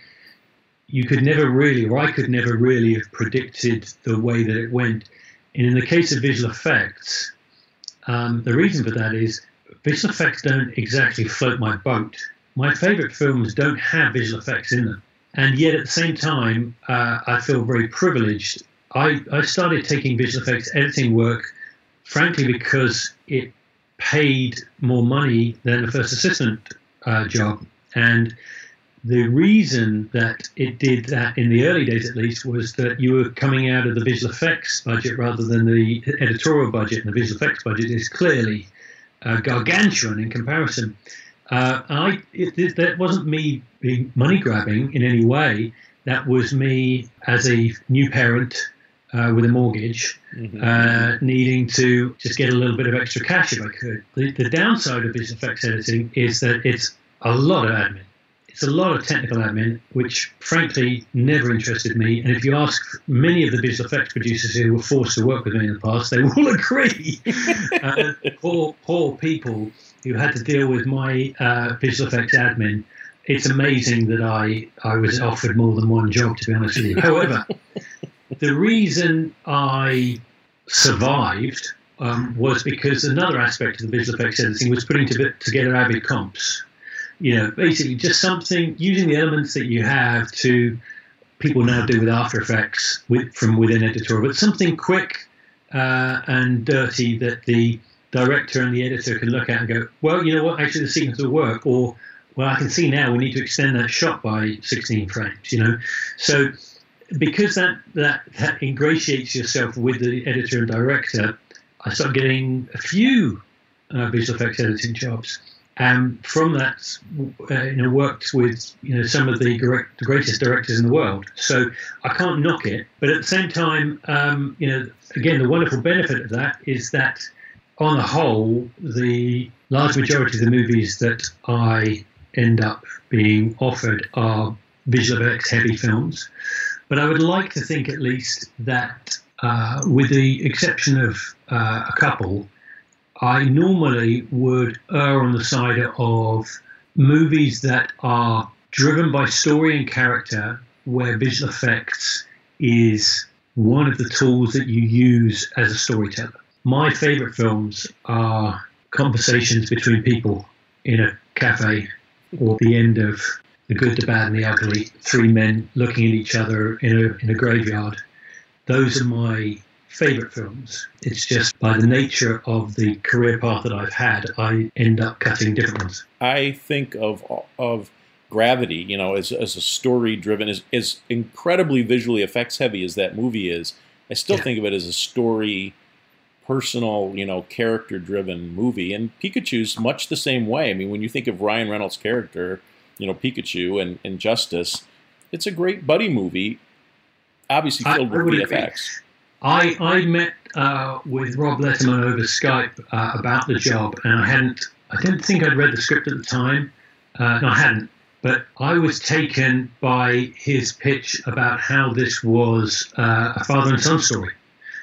you could never really, or I could never really have predicted the way that it went. And in the case of visual effects, um, the reason for that is visual effects don't exactly float my boat. My favorite films don't have visual effects in them. And yet at the same time, uh, I feel very privileged. I, I started taking visual effects editing work, frankly, because it paid more money than the first assistant uh, job. And the reason that it did that in the early days, at least, was that you were coming out of the visual effects budget rather than the editorial budget. And the visual effects budget is clearly uh, gargantuan in comparison. Uh, I it, it, that wasn't me being money grabbing in any way. That was me as a new parent uh, with a mortgage, mm-hmm. uh, needing to just get a little bit of extra cash if I could. The, the downside of visual effects editing is that it's a lot of admin. It's a lot of technical admin, which frankly never interested me. And if you ask many of the visual effects producers who were forced to work with me in the past, they will agree. uh, poor, poor people who had to deal with my uh, visual effects admin. It's amazing that I, I was offered more than one job, to be honest with you. However, the reason I survived um, was because another aspect of the visual effects editing was putting to, together avid comps. You know, basically just something, using the elements that you have to, people now do with After Effects with, from within editorial, but something quick uh, and dirty that the director and the editor can look at and go, well, you know what, actually the sequence will work, or, well, I can see now we need to extend that shot by sixteen frames, you know. So because that, that, that ingratiates yourself with the editor and director, I started getting a few uh, visual effects editing jobs. And from that, uh, you know, worked with you know some of the, direct, the greatest directors in the world. So I can't knock it, but at the same time, um, you know, again, the wonderful benefit of that is that, on the whole, the large majority of the movies that I end up being offered are visual effects heavy films. But I would like to think, at least, that uh, with the exception of uh, a couple, I normally would err on the side of movies that are driven by story and character, where visual effects is one of the tools that you use as a storyteller. My favorite films are conversations between people in a cafe, or the end of The Good, the Bad, and the Ugly, three men looking at each other in a, in a graveyard. Those are my favorite films. It's just by the nature of the career path that I've had, I end up cutting different ones. I think of of Gravity, you know, as as a story driven, as as incredibly visually effects heavy as that movie is. I still yeah. think of it as a story, personal, you know, character driven movie. And Pikachu's much the same way. I mean, when you think of Ryan Reynolds' character, you know, Pikachu and, and Justice, it's a great buddy movie, obviously filled I, with V F X. I, I met uh, with Rob Letterman over Skype uh, about the job, and I hadn't, I didn't think I'd read the script at the time. Uh, no, I hadn't. But I was taken by his pitch about how this was uh, a father and son story.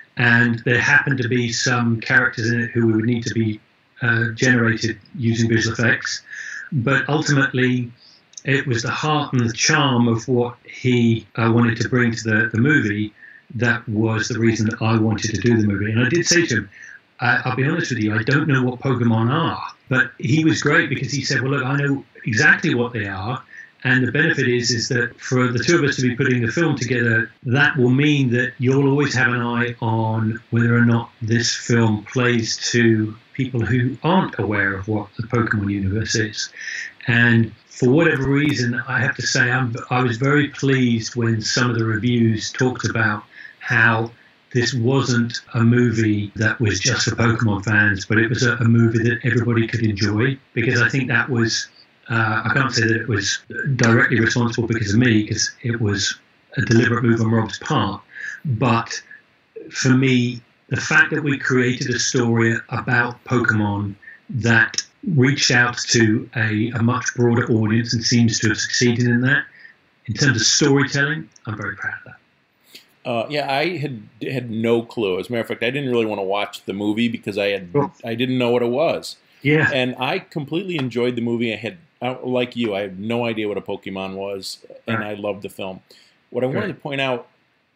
And there happened to be some characters in it who would need to be uh, generated using visual effects. But ultimately, it was the heart and the charm of what he uh, wanted to bring to the, the movie that was the reason that I wanted to do the movie. And I did say to him, I, I'll be honest with you, I don't know what Pokemon are. But he was great because he said, well, look, I know exactly what they are. And the benefit is, is that for the two of us to be putting the film together, that will mean that you'll always have an eye on whether or not this film plays to people who aren't aware of what the Pokemon universe is. And for whatever reason, I have to say I'm, I was very pleased when some of the reviews talked about how this wasn't a movie that was just for Pokemon fans, but it was a, a movie that everybody could enjoy, because I think that was, uh, I can't say that it was directly responsible because of me, because it was a deliberate move on Rob's part, but for me, the fact that we created a story about Pokemon that reached out to a, a much broader audience and seems to have succeeded in that, in terms of storytelling, I'm very proud of that. Uh, yeah, I had had no clue. As a matter of fact, I didn't really want to watch the movie because I had oh. I didn't know what it was. Yeah, and I completely enjoyed the movie. I had, like you, I had no idea what a Pokemon was, and right. I loved the film. What I wanted right. to point out,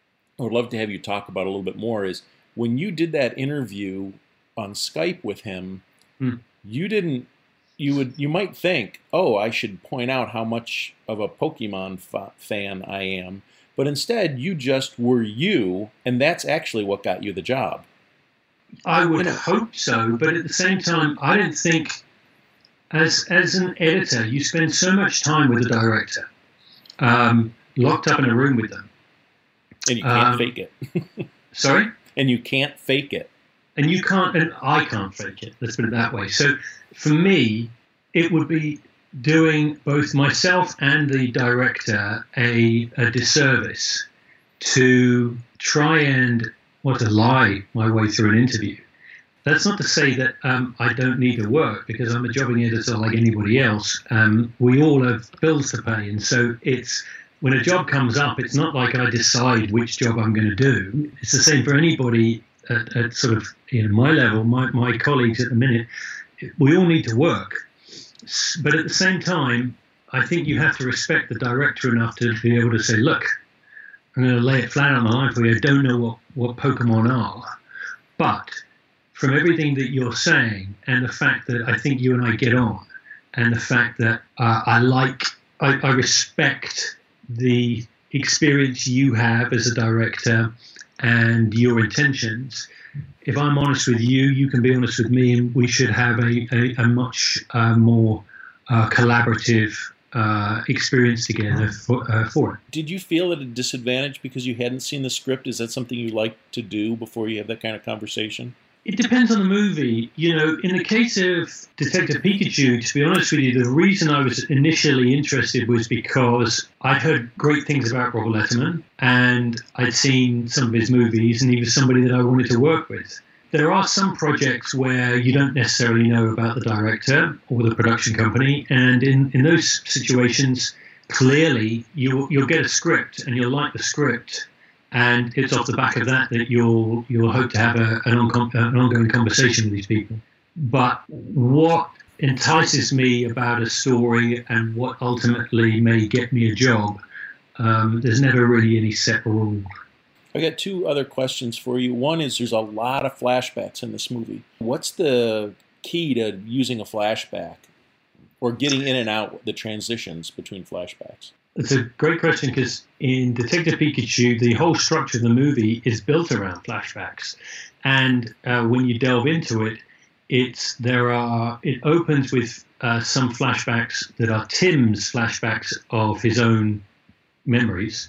I would love to have you talk about a little bit more, is when you did that interview on Skype with him, mm. you didn't. You would you might think, oh, I should point out how much of a Pokemon fa- fan I am. But instead, you just were you, and that's actually what got you the job. I would hope so, but at the same time, I don't think, as as an editor, you spend so much time with the director, um, locked up in a room with them. And you can't um, fake it. Sorry? And you can't fake it. And you can't, and I can't fake it, let's put it that way. So for me, it would be doing both myself and the director a, a disservice to try and, well, to lie my way through an interview. That's not to say that um, I don't need the work, because I'm a jobbing editor like anybody else. Um, we all have bills to pay, and so it's when a job comes up, it's not like I decide which job I'm going to do. It's the same for anybody at, at sort of you know, my level, my, my colleagues at the minute. We all need to work. But at the same time, I think you have to respect the director enough to be able to say, look, I'm going to lay it flat on the line for you. I don't know what, what Pokemon are. But from everything that you're saying, and the fact that I think you and I get on, and the fact that uh, I like, I, I respect the experience you have as a director and your intentions. If I'm honest with you, you can be honest with me, and we should have a, a, a much uh, more uh, collaborative uh, experience together for, uh, for it. Did you feel at a disadvantage because you hadn't seen the script? Is that something you like to do before you have that kind of conversation? It depends on the movie. You know, in the case of Detective Pikachu, to be honest with you, the reason I was initially interested was because I'd heard great things about Robert Letterman, and I'd seen some of his movies, and he was somebody that I wanted to work with. There are some projects where you don't necessarily know about the director or the production company, and in, in those situations, clearly you'll, you'll get a script, and you'll like the script, and it's off the back of that that you'll you'll hope to have a, an, on, an ongoing conversation with these people. But what entices me about a story and what ultimately may get me a job, um, there's never really any set rule. I got two other questions for you. One is there's a lot of flashbacks in this movie. What's the key to using a flashback or getting in and out, the transitions between flashbacks? It's a great question because in Detective Pikachu, the whole structure of the movie is built around flashbacks, and uh, when you delve into it, it's there are it opens with uh, some flashbacks that are Tim's flashbacks of his own memories,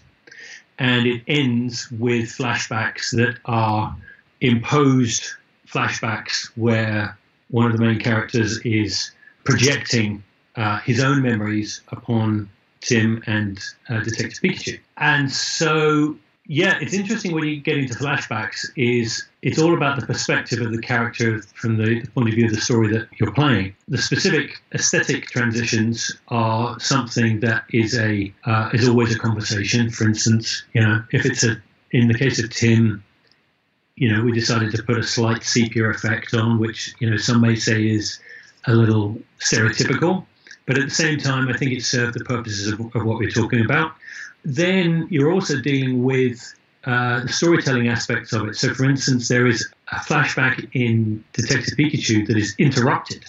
and it ends with flashbacks that are imposed flashbacks where one of the main characters is projecting uh, his own memories upon Tim and uh, Detective Pikachu. And so, yeah, it's interesting when you get into flashbacks is it's all about the perspective of the character from the, the point of view of the story that you're playing. The specific aesthetic transitions are something that is a uh, is always a conversation. For instance, you know, if it's a in the case of Tim, you know, we decided to put a slight sepia effect on, which, you know, some may say is a little stereotypical. But at the same time, I think it served the purposes of, of what we're talking about. Then you're also dealing with uh, the storytelling aspects of it. So, for instance, there is a flashback in Detective Pikachu that is interrupted,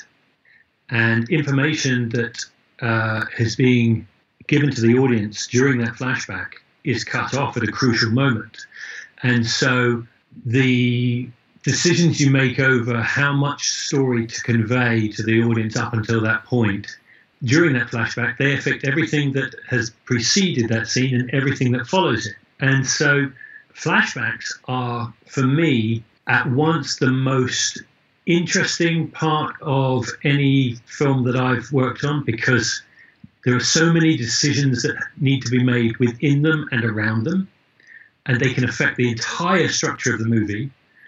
and information that uh, is being given to the audience during that flashback is cut off at a crucial moment. And so the decisions you make over how much story to convey to the audience up until that point during that flashback, they affect everything that has preceded that scene and everything that follows it. And so flashbacks are, for me, at once the most interesting part of any film that I've worked on, because there are so many decisions that need to be made within them and around them, and they can affect the entire structure of the movie.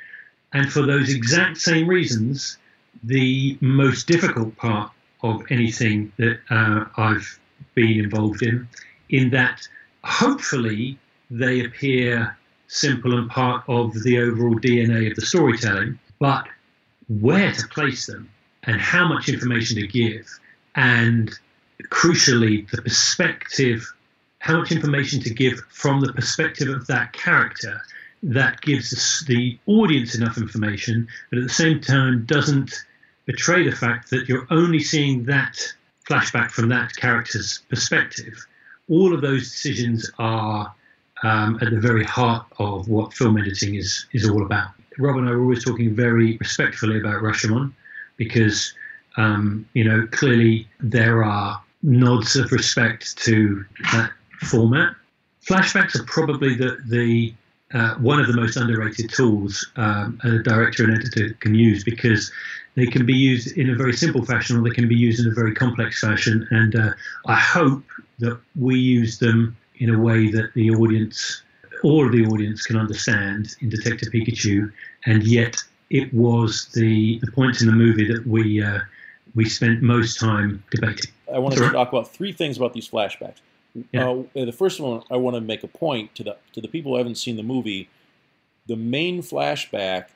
And for those exact same reasons, the most difficult part of anything that uh, I've been involved in, in that hopefully they appear simple and part of the overall D N A of the storytelling, but where to place them and how much information to give, and crucially the perspective, how much information to give from the perspective of that character that gives the audience enough information, but at the same time doesn't betray the fact that you're only seeing that flashback from that character's perspective. All of those decisions are um, at the very heart of what film editing is is all about. Rob and I were always talking very respectfully about Rashomon because, um, you know, clearly there are nods of respect to that format. Flashbacks are probably the, the uh, one of the most underrated tools um, a director and editor can use, because they can be used in a very simple fashion or they can be used in a very complex fashion. And uh, I hope that we use them in a way that the audience, all of the audience can understand in Detective Pikachu. And yet it was the, the point in the movie that we uh, we spent most time debating. I wanted to talk about three things about these flashbacks. Yeah. Uh, the first one, I want to make a point to the to the people who haven't seen the movie. The main flashback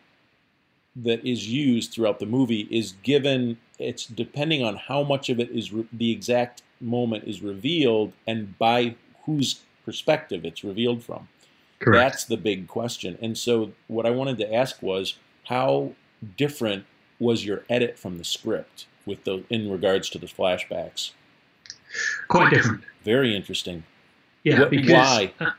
that is used throughout the movie is given, it's depending on how much of it is re- the exact moment is revealed and by whose perspective it's revealed from. Correct. That's the big question. And so what I wanted to ask was, how different was your edit from the script with the in regards to the flashbacks? Quite different. Very interesting. Yeah, what, because why? Uh,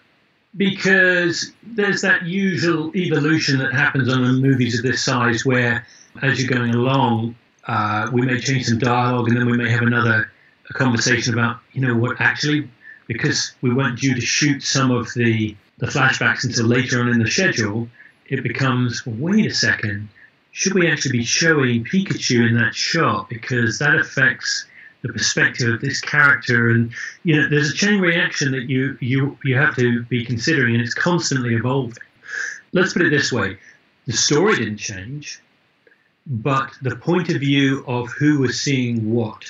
because there's that usual evolution that happens on movies of this size where, as you're going along, uh, we may change some dialogue and then we may have another a conversation about, you know what, actually, because we weren't due to shoot some of the, the flashbacks until later on in the schedule, it becomes, well, wait a second, should we actually be showing Pikachu in that shot, because that affects the perspective of this character? And you know, there's a chain reaction that you you you have to be considering, and it's constantly evolving. Let's put it this way: the story didn't change, but the point of view of who was seeing what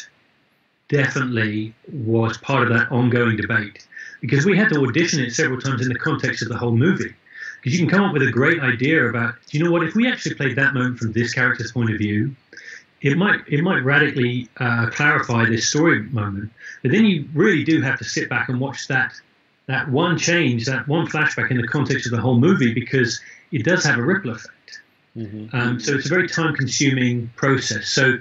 definitely was part of that ongoing debate, because we had to audition it several times in the context of the whole movie. Because you can come up with a great idea about, do you know what, if we actually played that moment from this character's point of view, it might it might radically uh, clarify this story moment. But then you really do have to sit back and watch that that one change, that one flashback in the context of the whole movie, because it does have a ripple effect. Mm-hmm. Um, so it's a very time-consuming process. So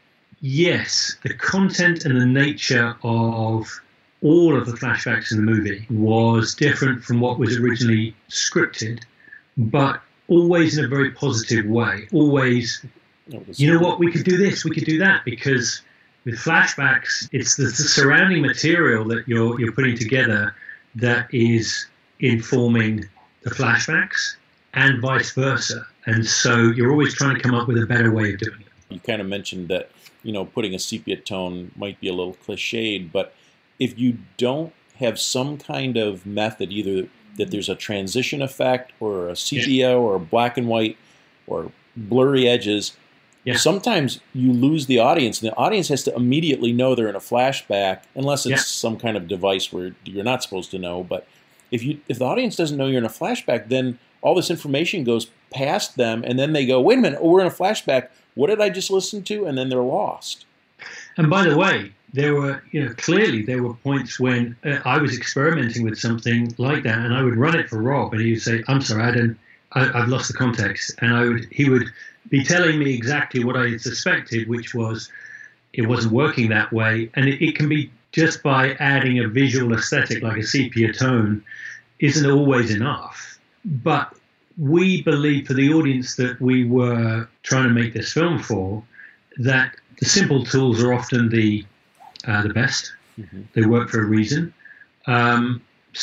yes, the content and the nature of all of the flashbacks in the movie was different from what was originally scripted, but always in a very positive way. Always, you know what, we could do this, we could do that, because with flashbacks, it's the, the surrounding material that you're you're putting together that is informing the flashbacks, and vice versa. And so you're always trying to come up with a better way of doing it. You kind of mentioned that, you know, putting a sepia tone might be a little cliched, but if you don't have some kind of method, either that there's a transition effect or a sepia yeah. or a black and white or blurry edges, yeah. sometimes you lose the audience, and the audience has to immediately know they're in a flashback, unless it's yeah. some kind of device where you're not supposed to know. But if you if the audience doesn't know you're in a flashback, then all this information goes past them, and then they go, wait a minute, oh, we're in a flashback. What did I just listen to? And then they're lost. And by the way, there were, you know, clearly there were points when uh, I was experimenting with something like that, and I would run it for Rob, and he would say, "I'm sorry, I don't, I, I've lost the context," and I would, he would be telling me exactly what I had suspected, which was it wasn't working that way, and it, it can be just by adding a visual aesthetic like a sepia tone, isn't always enough. But we believe, for the audience that we were trying to make this film for, that the simple tools are often the uh, the best. Mm-hmm. They work for a reason. Um,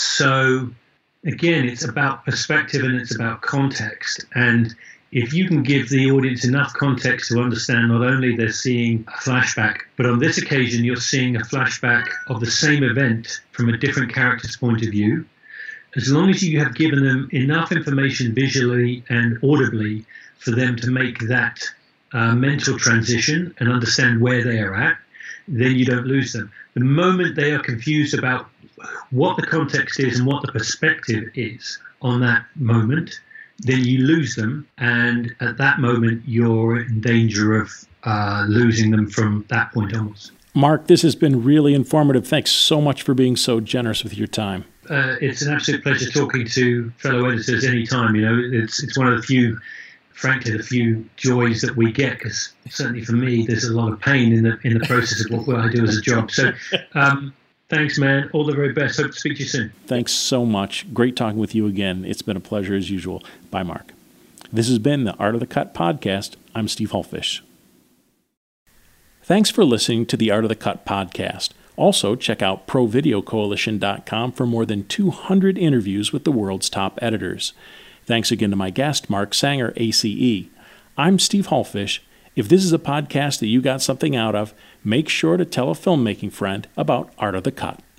so again, it's about perspective and it's about context. And if you can give the audience enough context to understand not only they're seeing a flashback, but on this occasion you're seeing a flashback of the same event from a different character's point of view, as long as you have given them enough information visually and audibly for them to make that uh, mental transition and understand where they are at, then you don't lose them. The moment they are confused about what the context is and what the perspective is on that moment, then you lose them, and at that moment you're in danger of uh, losing them from that point onwards. Mark, this has been really informative. Thanks so much for being so generous with your time. Uh, it's an absolute pleasure talking to fellow editors anytime. You know, it's it's one of the few, frankly, the few joys that we get, because certainly for me, there's a lot of pain in the in the process of what I do as a job. So um, thanks, man. All the very best. Hope to speak to you soon. Thanks so much. Great talking with you again. It's been a pleasure as usual. Bye, Mark. This has been the Art of the Cut podcast. I'm Steve Hullfish. Thanks for listening to the Art of the Cut podcast. Also, check out pro video coalition dot com for more than two hundred interviews with the world's top editors. Thanks again to my guest, Mark Sanger, A C E. I'm Steve Hullfish. If this is a podcast that you got something out of, make sure to tell a filmmaking friend about Art of the Cut.